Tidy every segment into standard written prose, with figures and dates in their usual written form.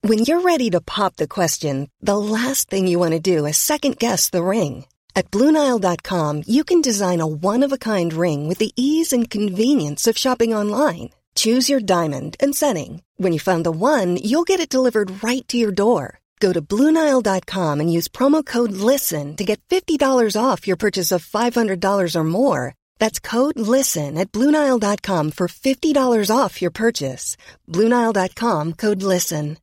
When you're ready to pop the question, the last thing you want to do is second-guess the ring. At BlueNile.com, you can design a one-of-a-kind ring with the ease and convenience of shopping online. Choose your diamond and setting. When you find the one, you'll get it delivered right to your door. Go to BlueNile.com and use promo code LISTEN to get $50 off your purchase of $500 or more. That's code LISTEN at BlueNile.com for $50 off your purchase. BlueNile.com, code LISTEN.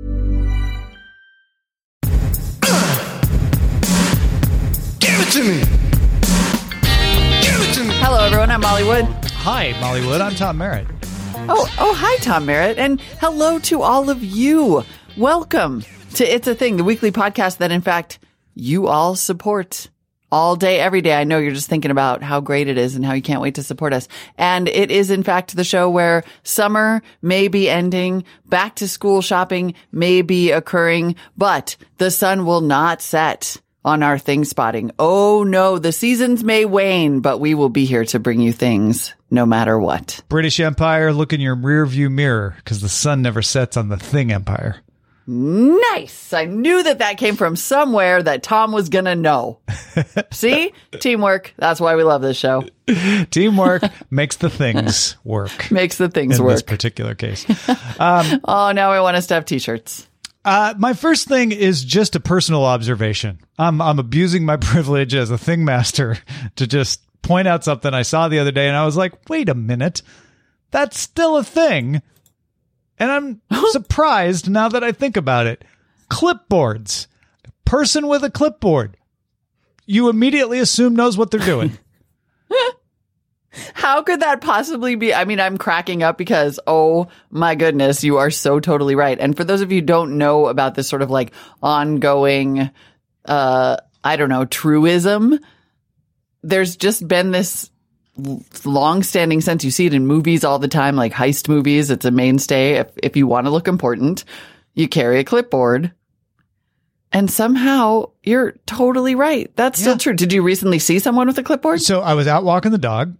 Give it to me! Give it to me! Hello, everyone. I'm Molly Wood. Hi, Molly Wood. I'm Tom Merritt. Oh, hi, Tom Merritt. And hello to all of you. Welcome to It's a Thing, the weekly podcast that, in fact, you all support all day, every day. I know you're just thinking about how great it is and how you can't wait to support us. And it is, in fact, the show where summer may be ending, back to school shopping may be occurring, but the sun will not set on our thing spotting. Oh no, the seasons may wane, but we will be here to bring you things no matter what. British Empire, look in your rear view mirror because the sun never sets on the Thing Empire. Nice. I knew that came from somewhere that Tom was going to know. See? Teamwork. That's why we love this show. Teamwork makes the things work. Makes the things in work. In this particular case. Oh, now I want us to have t-shirts. My first thing is just a personal observation. I'm abusing my privilege as a thing master to just point out something I saw the other day, and I was like, wait a minute. That's still a thing. And I'm surprised now that I think about it. Clipboards. Person with a clipboard. You immediately assume knows what they're doing. How could that possibly be? I mean, I'm cracking up because, oh my goodness, you are so totally right. And for those of you who don't know about this sort of like ongoing, truism, there's just been this long-standing sense. You see it in movies all the time, like heist movies. It's a mainstay. If you want to look important, you carry a clipboard. And somehow you're totally right. That's still true. Did you recently see someone with a clipboard? So I was out walking the dog,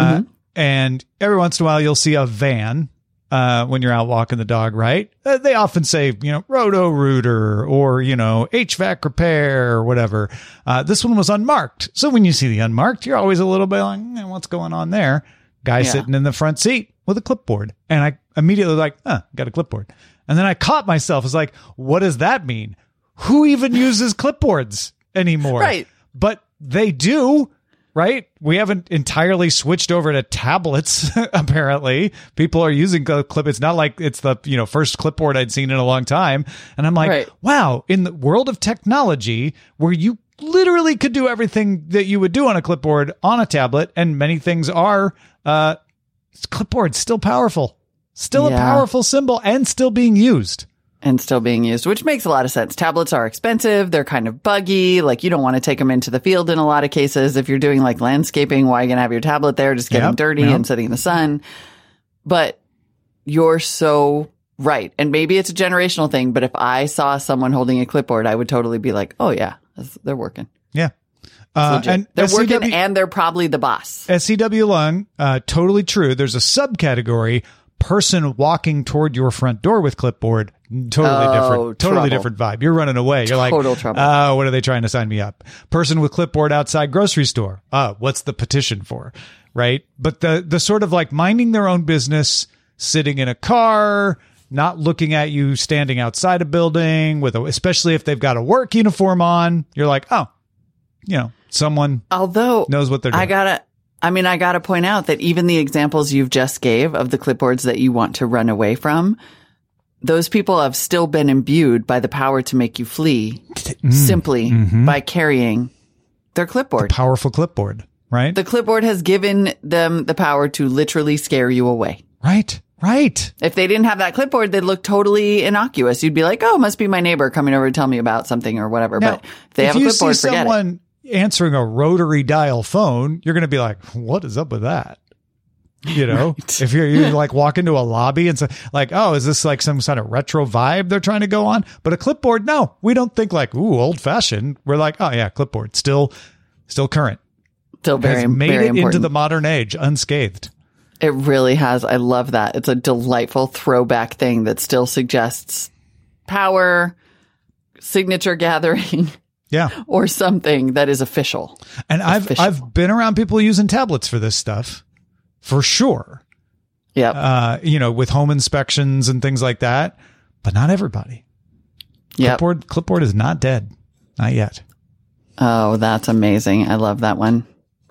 and every once in a while you'll see a van when you're out walking the dog, right? They often say, Roto-Rooter or, HVAC repair or whatever. This one was unmarked. So when you see the unmarked, you're always a little bit like, what's going on there? Guy sitting in the front seat with a clipboard. And I immediately got a clipboard. And then I caught myself. I was like, what does that mean? Who even uses clipboards anymore? Right. But they do. Right? We haven't entirely switched over to tablets, apparently. People are using clip. It's not like it's the, first clipboard I'd seen in a long time. And I'm like, wow, in the world of technology where you literally could do everything that you would do on a clipboard on a tablet, and many things are, clipboard's still powerful. Still a powerful symbol and still being used. And still being used, which makes a lot of sense. Tablets are expensive. They're kind of buggy. Like, you don't want to take them into the field in a lot of cases. If you're doing like landscaping, why are you going to have your tablet there just getting dirty and sitting in the sun? But you're so right. And maybe it's a generational thing, but if I saw someone holding a clipboard, I would totally be like, oh yeah, they're working. Yeah. And they're working and they're probably the boss. SCW Lung, totally true. There's a subcategory, person walking toward your front door with clipboard. Totally different vibe. You're running away. You're like, trouble. What are they trying to sign me up? Person with clipboard outside grocery store. What's the petition for? Right. But the sort of like minding their own business, sitting in a car, not looking at you standing outside a building especially if they've got a work uniform on, you're like, someone knows what they're doing. I gotta point out that even the examples you've just gave of the clipboards that you want to run away from, those people have still been imbued by the power to make you flee simply by carrying their clipboard. The powerful clipboard, right? The clipboard has given them the power to literally scare you away. Right. If they didn't have that clipboard, they'd look totally innocuous. You'd be like, oh, must be my neighbor coming over to tell me about something or whatever. Now, but if they have a clipboard, forget it. If you see someone answering a rotary dial phone, you're going to be like, what is up with that? Right. If you like walk into a lobby and say like, oh, is this like some sort of retro vibe they're trying to go on? But a clipboard, no, we don't think like, ooh, old fashioned. We're like, oh yeah, clipboard, still current. Still very, has made very it important. Into the modern age unscathed. It really has. I love that. It's a delightful throwback thing that still suggests power, signature gathering, Yeah. or something that is official. And I've been around people using tablets for this stuff, for sure. Yep. With home inspections and things like that, but not everybody. Yep. Clipboard is not dead. Not yet. Oh, that's amazing. I love that one.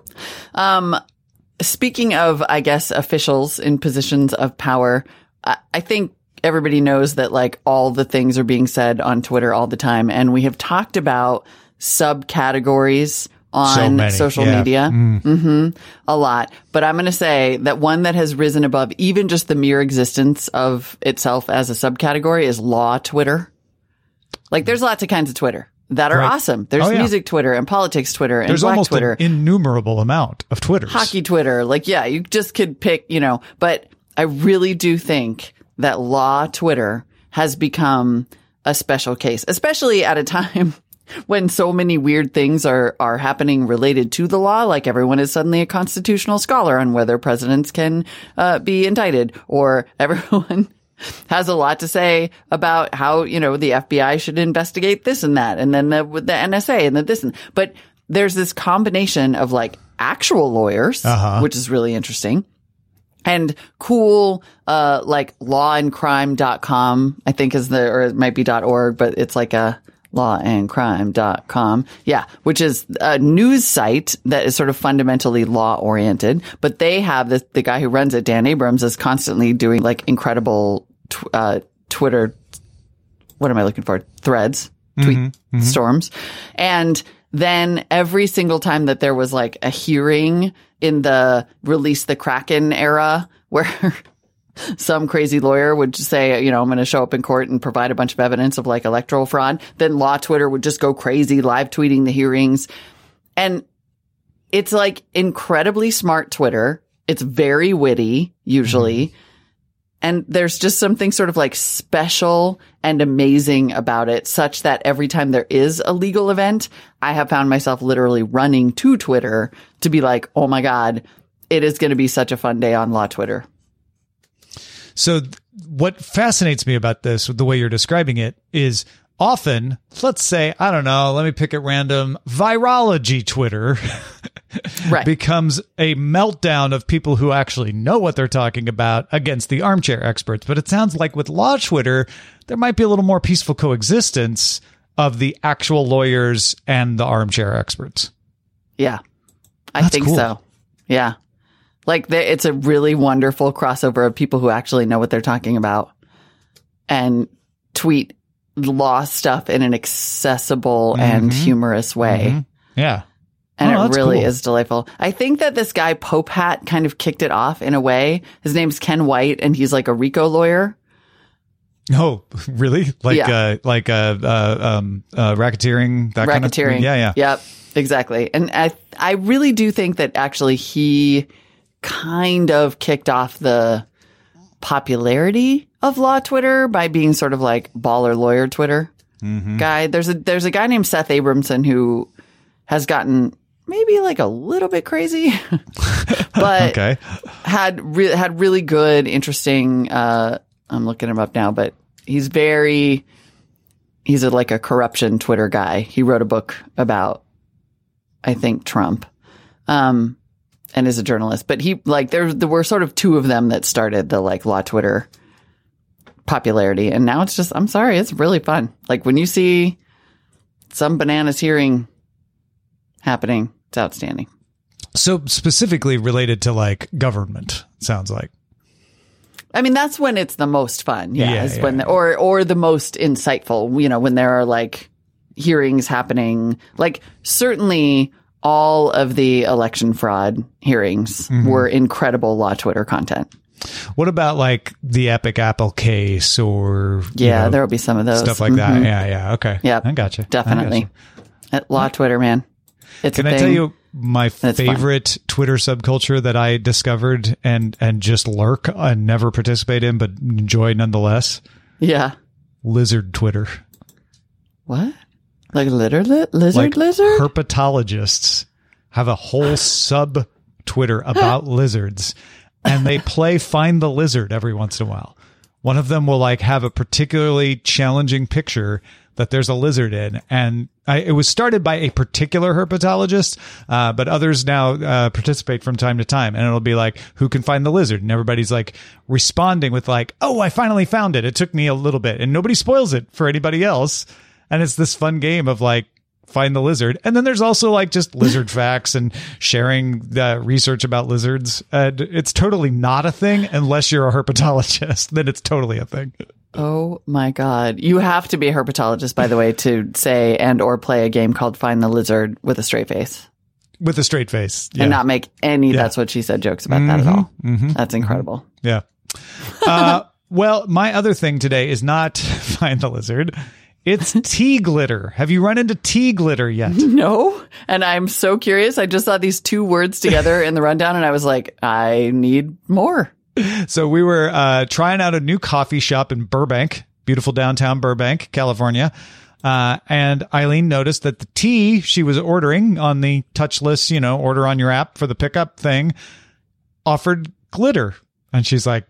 Speaking of, I guess, officials in positions of power, I think everybody knows that like all the things are being said on Twitter all the time. And we have talked about subcategories on social media a lot. But I'm going to say that one that has risen above even just the mere existence of itself as a subcategory is law Twitter. Like there's lots of kinds of Twitter that are awesome. There's music Twitter and politics Twitter and there's Black almost Twitter. An innumerable amount of Twitters. Hockey Twitter. Like, yeah, you just could pick, but I really do think that law Twitter has become a special case, especially at a time when so many weird things are happening related to the law. Like everyone is suddenly a constitutional scholar on whether presidents can be indicted, or everyone has a lot to say about how, the FBI should investigate this and that, and then the NSA and this but there's this combination of like actual lawyers, which is really interesting, and cool, like lawandcrime.com, I think or it might be .org, but it's like a lawandcrime.com. Yeah. Which is a news site that is sort of fundamentally law oriented, but they have the guy who runs it, Dan Abrams, is constantly doing like incredible, Twitter, what am I looking for? Threads, tweet storms. And then every single time that there was like a hearing in the Release the Kraken era where some crazy lawyer would just say, I'm going to show up in court and provide a bunch of evidence of like electoral fraud, then law Twitter would just go crazy, live tweeting the hearings. And it's like incredibly smart Twitter. It's very witty, usually. And there's just something sort of like special and amazing about it, such that every time there is a legal event, I have found myself literally running to Twitter to be like, oh my God, it is going to be such a fun day on law Twitter. So what fascinates me about this, the way you're describing it, is often, let's say, I don't know, let me pick at random, virology Twitter becomes a meltdown of people who actually know what they're talking about against the armchair experts. But it sounds like with law Twitter, there might be a little more peaceful coexistence of the actual lawyers and the armchair experts. Yeah, I think so. Yeah. Like it's a really wonderful crossover of people who actually know what they're talking about and tweet law stuff in an accessible and humorous way. Yeah. And it really is delightful. I think that this guy Pope Hat kind of kicked it off in a way. His name's Ken White, and he's like a RICO lawyer. Oh, really? Racketeering, that kind of thing? Yeah. Yep, exactly. And I really do think that actually he kind of kicked off the popularity of law Twitter by being sort of like baller lawyer Twitter guy. There's a guy named Seth Abramson who has gotten maybe like a little bit crazy, but had really good, interesting, I'm looking him up now, but he's like a corruption Twitter guy. He wrote a book about, I think, Trump, and is a journalist, but he like, there were sort of two of them that started the like law Twitter popularity. And now it's just, I'm sorry, it's really fun. Like when you see some bananas hearing happening, it's outstanding. So specifically related to like government, sounds like. I mean, that's when it's the most fun. When or the most insightful, when there are like hearings happening, like certainly all of the election fraud hearings were incredible law Twitter content. What about like the Epic Apple case or there will be some of those stuff like that. Yeah. Okay. Yeah, I gotcha. Definitely. At law Twitter, man. Can I tell you my favorite Twitter subculture that I discovered and just lurk and never participate in, but enjoy nonetheless? Yeah. Lizard Twitter. What? Like lizard? Herpetologists have a whole sub Twitter about lizards, and they play Find the Lizard every once in a while, One of them will like have a particularly challenging picture that there's a lizard in. And it was started by a particular herpetologist, but others now participate from time to time. And it'll be like, who can find the lizard? And everybody's like responding with like, oh, I finally found it. It took me a little bit. And nobody spoils it for anybody else. And it's this fun game of like, find the lizard. And then there's also like just lizard facts and sharing the research about lizards. It's totally not a thing unless you're a herpetologist. Then it's totally a thing. Oh my God. You have to be a herpetologist, by the way, to say and or play a game called Find the Lizard with a straight face. With a straight face. Yeah. And not make any That's What She Said jokes about that at all. That's incredible. Yeah. Well, my other thing today is not Find the Lizard. It's tea glitter. Have you run into tea glitter yet? No. And I'm so curious. I just saw these two words together in the rundown and I was like, I need more. So we were trying out a new coffee shop in Burbank, beautiful downtown Burbank, California. And Eileen noticed that the tea she was ordering on the touchless, order on your app for the pickup thing offered glitter. And she's like,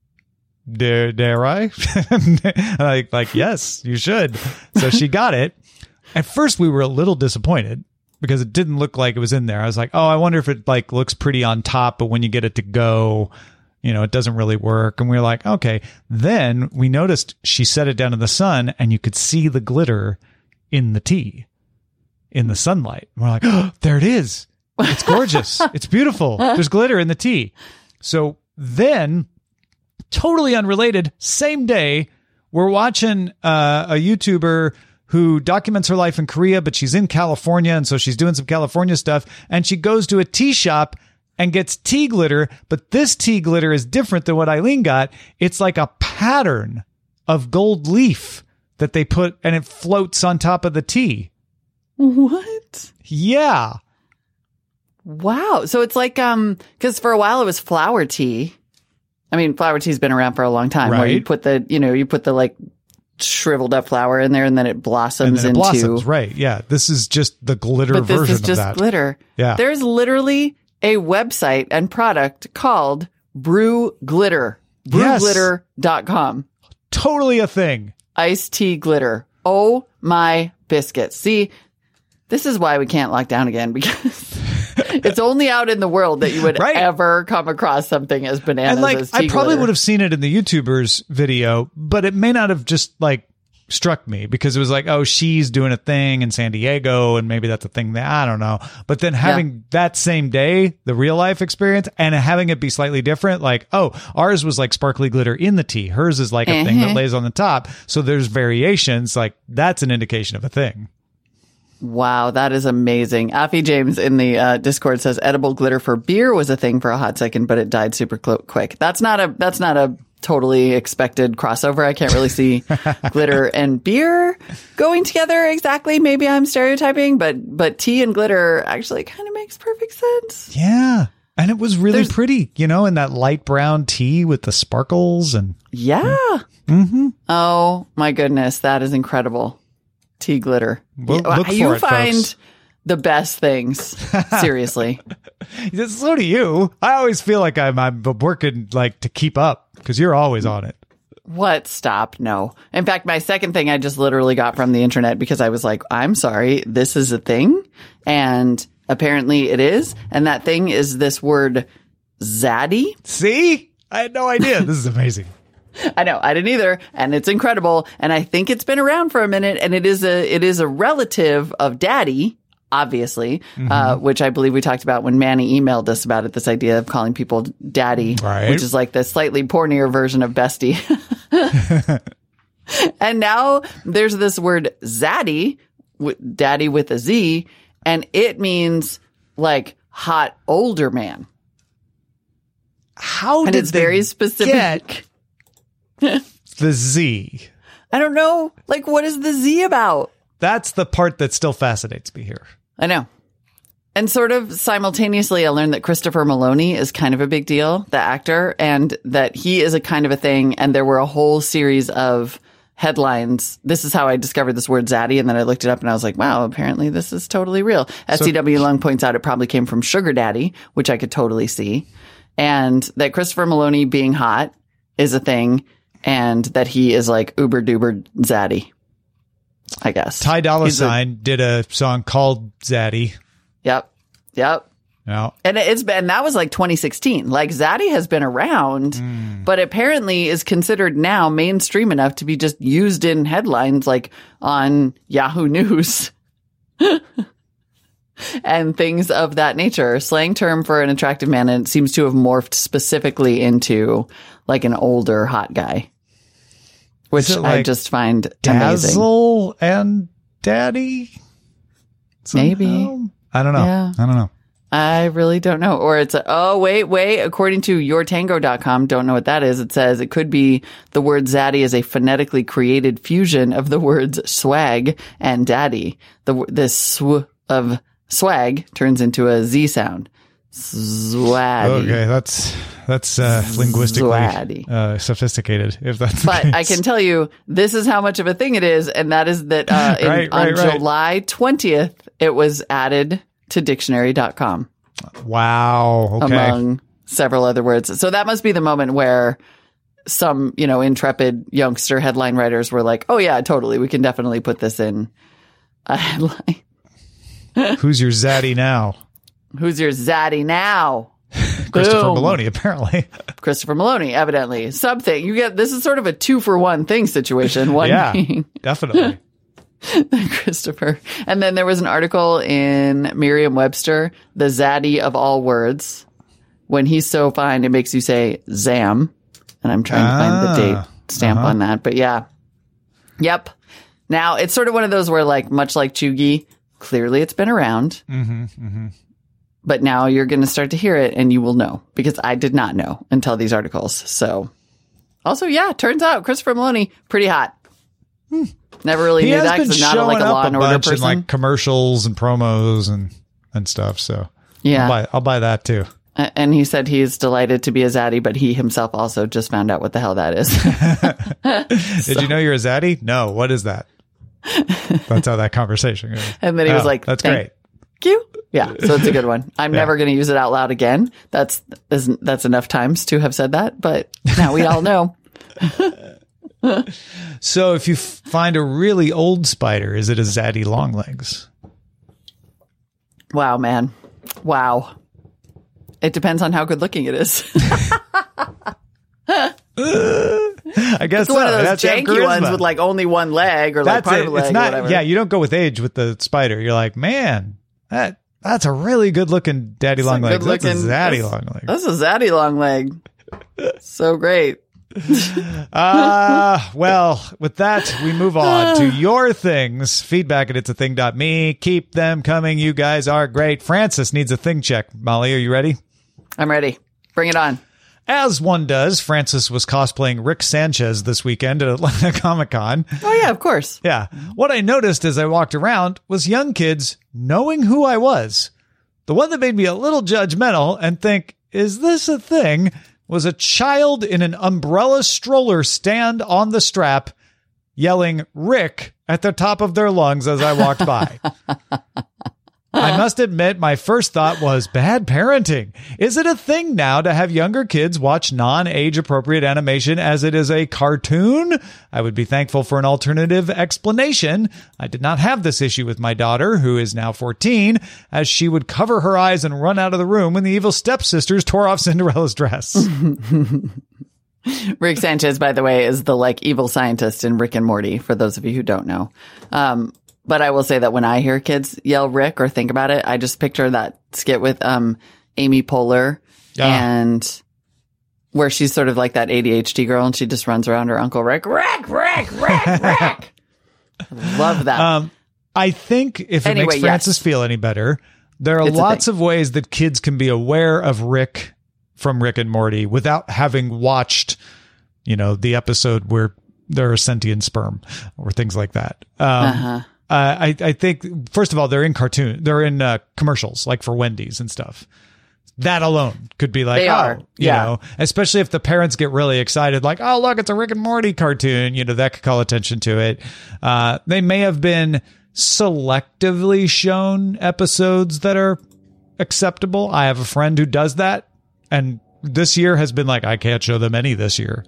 Dare I? And like, yes, you should. So she got it. At first we were a little disappointed because it didn't look like it was in there. I was like, oh, I wonder if it like looks pretty on top, but when you get it to go, it doesn't really work. And we were like, okay. Then we noticed she set it down in the sun and you could see the glitter in the tea in the sunlight. And we're like, oh, there it is. It's gorgeous. It's beautiful. There's glitter in the tea. So then, totally unrelated, same day, we're watching a YouTuber who documents her life in Korea, but she's in California, and so she's doing some California stuff, and she goes to a tea shop and gets tea glitter, but this tea glitter is different than what Eileen got. It's like a pattern of gold leaf that they put, and it floats on top of the tea. What? Yeah. Wow. So it's like, because for a while it was flower tea. I mean, flower tea's been around for a long time, right? Where you put the like shriveled up flower in there and then it blossoms into. Blossoms, right. Yeah. This is just the glitter version of that. But this is just glitter. Yeah. There's literally a website and product called Brew Glitter. Brewglitter.com. Totally a thing. Iced tea glitter. Oh my biscuits. See, this is why we can't lock down again, because it's only out in the world that you would ever come across something as bananas and like, as tea I probably glitter. would have seen it in the YouTuber's video, but it may not have just like struck me because it was like, oh, she's doing a thing in San Diego and maybe that's a thing that I don't know. But then having that same day, the real life experience, and having it be slightly different, like, oh, ours was like sparkly glitter in the tea. Hers is like a thing that lays on the top. So there's variations. Like that's an indication of a thing. Wow, that is amazing. Affy James in the Discord says edible glitter for beer was a thing for a hot second, but it died super quick. That's not a totally expected crossover. I can't really see glitter and beer going together exactly. Maybe I'm stereotyping, but tea and glitter actually kind of makes perfect sense. Yeah. And it was really pretty, in that light brown tea with the sparkles and yeah. Mm-hmm. Oh my goodness, that is incredible. Tea glitter. Look for you it, find folks. The best things. Seriously. So do you. I always feel like I'm working like to keep up because you're always on it. What? Stop. No. In fact, my second thing I just literally got from the internet because I was like, I'm sorry, this is a thing. And apparently it is. And that thing is this word zaddy. See? I had no idea. This is amazing. I know, I didn't either, and it's incredible, and I think it's been around for a minute, and it is a relative of daddy, obviously, which I believe we talked about when Manny emailed us about it, this idea of calling people daddy, which is like the slightly pornier version of bestie. And now there's this word zaddy, daddy with a Z, and it means like hot older man. How and did it's very specific. The Z. I don't know. Like, what is the Z about? That's the part that still fascinates me here. I know. And sort of simultaneously, I learned that Christopher Maloney is kind of a big deal, the actor, and that he is a kind of a thing. And there were a whole series of headlines. This is how I discovered this word zaddy. And then I looked it up and I was like, wow, apparently this is totally real. SCW Lung points out it probably came from sugar daddy, which I could totally see. And that Christopher Maloney being hot is a thing. and that he is like uber duper zaddy, I guess. Ty Dolla Sign did a song called Zaddy. Yep. Yeah. And that was like 2016. Like Zaddy has been around, but apparently is considered now mainstream enough to be just used in headlines like on Yahoo News and things of that nature. Slang term for an attractive man, and it seems to have morphed specifically into like an older hot guy, which I just find amazing. Dazzle and Daddy? Maybe. I don't know. Yeah. I don't know. I really don't know. Or it's wait. According to yourtango.com, don't know what that is. It says it could be the word zaddy is a phonetically created fusion of the words swag and daddy. This sw of swag turns into a Z sound. Swaddy. Okay, that's linguistically sophisticated, if that's the case. I can tell you, this is how much of a thing it is, and that is that on July 20th, it was added to dictionary.com. Wow. Okay. Among several other words. So that must be the moment where some, intrepid youngster headline writers were like, oh yeah, totally. We can definitely put this in a headline. Who's your zaddy now? Who's your zaddy now? Christopher Boom. Maloney, apparently. Christopher Maloney, evidently. Something. This is sort of a 2-for-1 thing situation. One being definitely. Christopher. And then there was an article in Merriam-Webster, the zaddy of all words. When he's so fine, it makes you say Zam. And I'm trying to find the date stamp on that. But yeah. Yep. Now, it's sort of one of those where, like, much like Chugi, clearly it's been around. But now you're going to start to hear it and you will know, because I did not know until these articles. So also, yeah, turns out Christopher Maloney, pretty hot. Never really knew that because I'm not like a Law and Order person. In, like commercials and promos and stuff. So yeah, I'll buy that too. And he said he's delighted to be a zaddy, but he himself also just found out what the hell that is. Did you know you're a zaddy? No. What is that? That's how that conversation goes. And then he was like, that's great. Thank you. Yeah. So it's a good one. I'm never going to use it out loud again. That's enough times to have said that, but now we all know. So if you find a really old spider, is it a zaddy long legs? Wow, man. Wow. It depends on how good looking it is. I guess it's one of those janky ones with like only one leg or like part of a leg or whatever. Yeah, you don't go with age with the spider. You're like, man, that's a really good looking daddy long leg. That's a zaddy long leg. That's a zaddy long leg. So great. Well, with that, we move on to your things. Feedback at it'sathing.me. Keep them coming. You guys are great. Francis needs a thing check. Molly, are you ready? I'm ready. Bring it on. As one does, Francis was cosplaying Rick Sanchez this weekend at Atlanta Comic-Con. Oh, yeah, of course. Yeah. What I noticed as I walked around was young kids knowing who I was. The one that made me a little judgmental and think, is this a thing, was a child in an umbrella stroller stand on the strap yelling Rick at the top of their lungs as I walked by. I must admit, my first thought was bad parenting. Is it a thing now to have younger kids watch non-age appropriate animation as it is a cartoon? I would be thankful for an alternative explanation. I did not have this issue with my daughter, who is now 14, as she would cover her eyes and run out of the room when the evil stepsisters tore off Cinderella's dress. Rick Sanchez, by the way, is the like evil scientist in Rick and Morty, for those of you who don't know. But I will say that when I hear kids yell Rick or think about it, I just picture that skit with Amy Poehler and where she's sort of like that ADHD girl and she just runs around her Uncle Rick. Rick, Rick, Rick, Rick. Love that. I think if it makes Francis feel any better, there are lots of ways that kids can be aware of Rick from Rick and Morty without having watched, the episode where there are sentient sperm or things like that. I think, first of all, they're in commercials, like for Wendy's and stuff. That alone could be like, you know, especially if the parents get really excited, like, oh, look, it's a Rick and Morty cartoon, that could call attention to it. They may have been selectively shown episodes that are acceptable. I have a friend who does that, and this year has been like, I can't show them any this year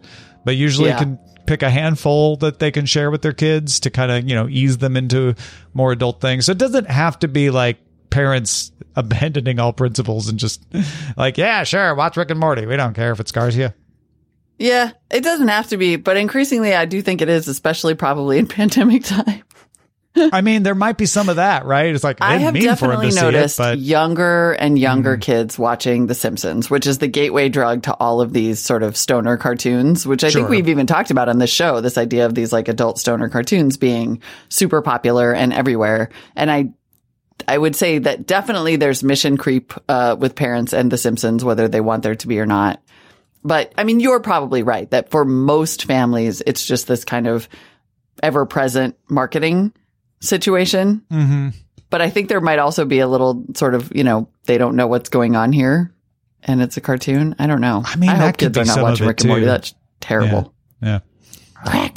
but usually Yeah. can pick a handful that they can share with their kids to kind of, ease them into more adult things. So it doesn't have to be like parents abandoning all principles and just like, yeah, sure, watch Rick and Morty. We don't care if it scars you. Yeah, it doesn't have to be, but increasingly I do think it is, especially probably in pandemic time. I mean, there might be some of that, right? It's like, I have mean for him definitely to see it, noticed but younger and younger kids watching The Simpsons, which is the gateway drug to all of these sort of stoner cartoons, which I think Sure. we've even talked about on this show, this idea of these like adult stoner cartoons being super popular and everywhere. And I would say that definitely there's mission creep with parents and The Simpsons, whether they want there to be or not. But I mean, you're probably right that for most families, it's just this kind of ever-present marketing situation. Mm-hmm. But I think there might also be a little sort of, they don't know what's going on here and it's a cartoon. I don't know. I mean, I that hope could kids are be not some of watching it, Rick and Morty. too. That's terrible. Yeah. Rick.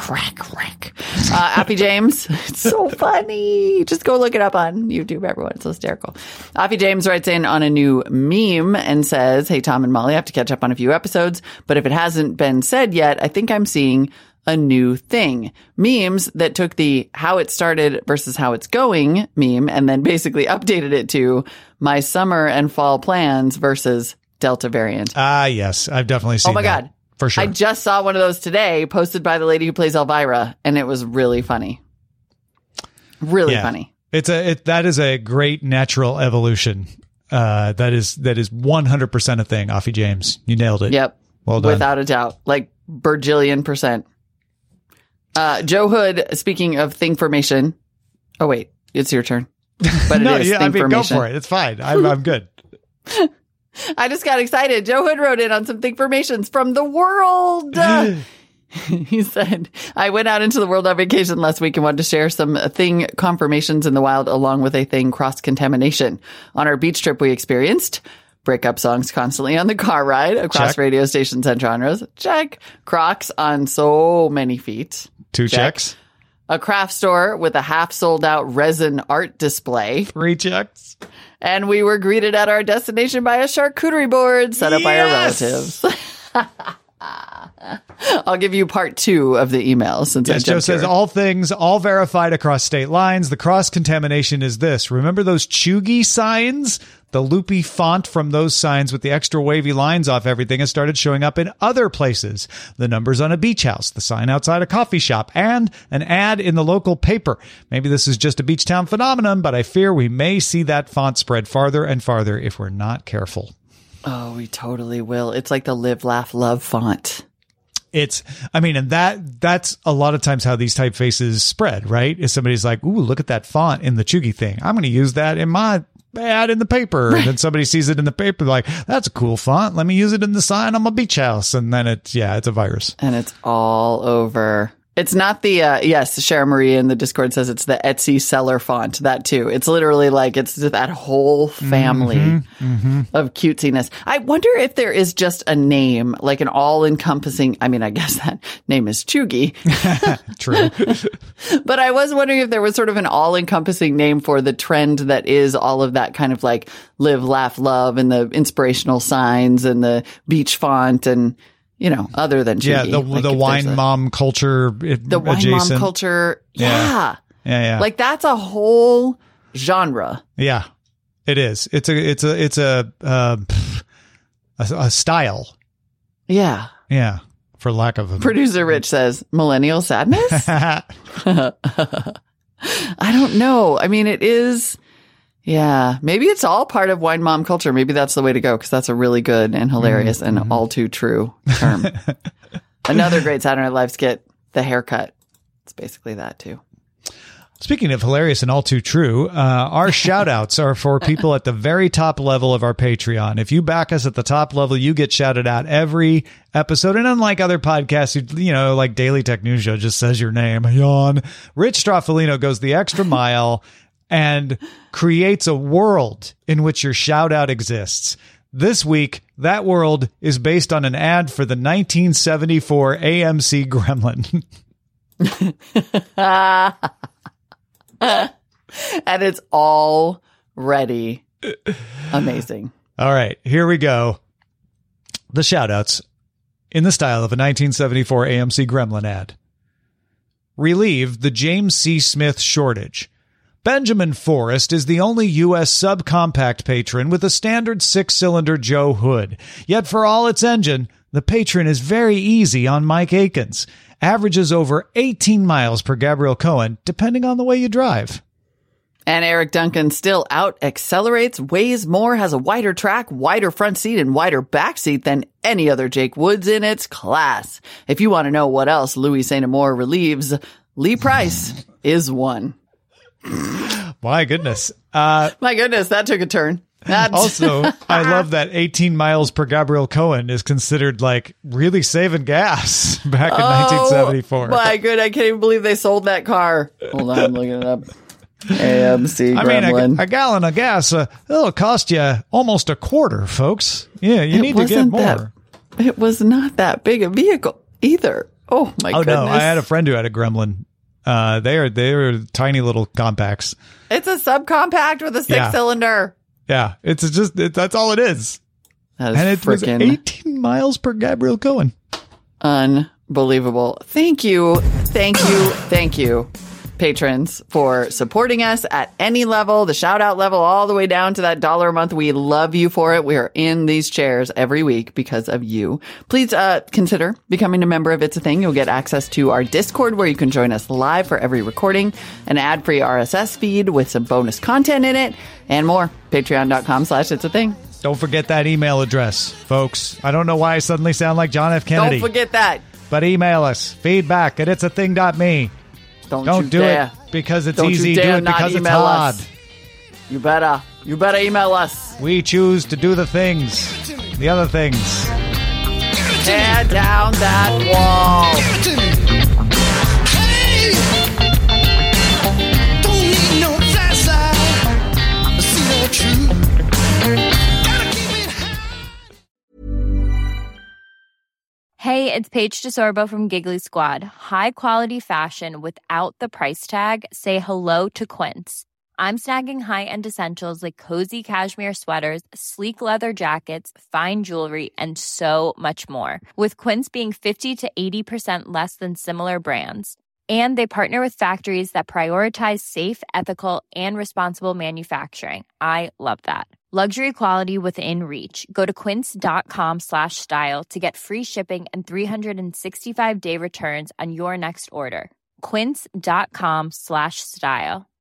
Appy James. It's so funny. Just go look it up on YouTube, everyone. It's hysterical. Appy James writes in on a new meme and says, hey, Tom and Molly, I have to catch up on a few episodes, but if it hasn't been said yet, I think I'm seeing a new thing. Memes that took the how it started versus how it's going meme and then basically updated it to my summer and fall plans versus Delta variant. Ah, yes. I've definitely seen Oh my that. God. For sure. I just saw one of those today posted by the lady who plays Elvira, and it was really funny. Really funny. That is a great natural evolution. That is 100% a thing, Offie James. You nailed it. Yep. Well done. Without a doubt. Like Bergillion %. Joe Hood, speaking of thing formation. Oh, wait. It's your turn. But No, it is yeah, thing I mean, formation. go for it. It's fine. I'm good. I just got excited. Joe Hood wrote in on some thing formations from the world. He said, I went out into the world on vacation last week and wanted to share some thing confirmations in the wild along with a thing cross-contamination. On our beach trip, we experienced breakup songs constantly on the car ride across Check. radio stations and genres. Check. Crocs on so many feet. Two Check. checks. A craft store with a half sold out resin art display. 3 checks. And we were greeted at our destination by a charcuterie board set up by our relatives. I'll give you part 2 of the email since Yes, I Joe jumped says here. all things, all verified across state lines. The cross contamination is this. Remember those Chugi signs? The loopy font from those signs with the extra wavy lines off everything has started showing up in other places. The numbers on a beach house, the sign outside a coffee shop, and an ad in the local paper. Maybe this is just a beach town phenomenon, but I fear we may see that font spread farther and farther if we're not careful. Oh, we totally will. It's like the live, laugh, love font. And that's a lot of times how these typefaces spread, right? If somebody's like, ooh, look at that font in the Chugi thing. I'm going to use that in my ad in the paper. And then somebody sees it in the paper, like, that's a cool font. Let me use it in the sign on my beach house. And then it's a virus. And it's all over. It's not the, yes, Sharon Marie in the Discord says it's the Etsy seller font, that too. It's literally like, it's that whole family of cutesiness. I wonder if there is just a name, like an all-encompassing, I mean, I guess that name is Chugi. True. But I was wondering if there was sort of an all-encompassing name for the trend that is all of that kind of like live, laugh, love and the inspirational signs and the beach font and, other than Chugi. Yeah, the Like if wine there's mom culture the wine adjacent. mom culture. Yeah. Yeah. Like that's a whole genre. Yeah, it is. It's a style. Yeah. Yeah. For lack of a Producer Rich says millennial sadness. I don't know. I mean, it is. Yeah, maybe it's all part of wine mom culture. Maybe that's the way to go because that's a really good and hilarious and all too true term. Another great Saturday Night Live skit, the haircut. It's basically that too. Speaking of hilarious and all too true, our shout outs are for people at the very top level of our Patreon. If you back us at the top level, you get shouted out every episode. And unlike other podcasts, like Daily Tech News Show just says your name, yawn. Rich Straffolino goes the extra mile and creates a world in which your shout out exists. This week, that world is based on an ad for the 1974 AMC Gremlin. And it's already amazing. All right, here we go. The shout outs in the style of a 1974 AMC Gremlin ad. Relieve the James C. Smith shortage. Benjamin Forrest is the only U.S. subcompact patron with a standard 6-cylinder Joe hood. Yet for all its engine, the patron is very easy on Mike Akins. Averages over 18 miles per Gabriel Cohen, depending on the way you drive. And Eric Duncan still out accelerates, weighs more, has a wider track, wider front seat, and wider back seat than any other Jake Woods in its class. If you want to know what else Louis St. Amour relieves, Lee Price is one. My goodness. My goodness, that took a turn. Also, I love that 18 miles per Gabriel Cohen is considered like really saving gas back in 1974. My good, I can't even believe they sold that car. Hold on, I'm looking it up. AMC Gremlin. I mean, a gallon of gas, it'll cost you almost a quarter, folks. Yeah, you need to get more. It was not that big a vehicle either. Oh, my goodness. No, I had a friend who had a Gremlin. They are tiny little compacts. It's a subcompact with a 6-cylinder. Yeah, that's all it is. That is and it was 18 miles per Gabriel Cohen. Unbelievable. Thank you, patrons, for supporting us at any level, the shout out level, all the way down to that $1 a month. We love you for it. We are in these chairs every week because of you. Please consider becoming a member of It's a Thing. You'll get access to our Discord where you can join us live for every recording, an ad-free RSS feed with some bonus content in it, and more. Patreon.com/It's a Thing. Don't forget that email address, folks. I don't know why I suddenly sound like John F. Kennedy. Don't forget that. But email us. Feedback at it'sathing.me. Don't do dare. It because it's Don't easy. You do dare it because it's email hard. Us. You better email us. We choose to do the things, the other things. Tear down that wall. Give it to me. Hey, don't need no flashlight. See no truth. Gotta keep it high. Hey, it's Paige DeSorbo from Giggly Squad. High quality fashion without the price tag. Say hello to Quince. I'm snagging high-end essentials like cozy cashmere sweaters, sleek leather jackets, fine jewelry, and so much more. With Quince being 50 to 80% less than similar brands. And they partner with factories that prioritize safe, ethical, and responsible manufacturing. I love that. Luxury quality within reach. Go to quince.com/style to get free shipping and 365-day returns on your next order. Quince.com/style.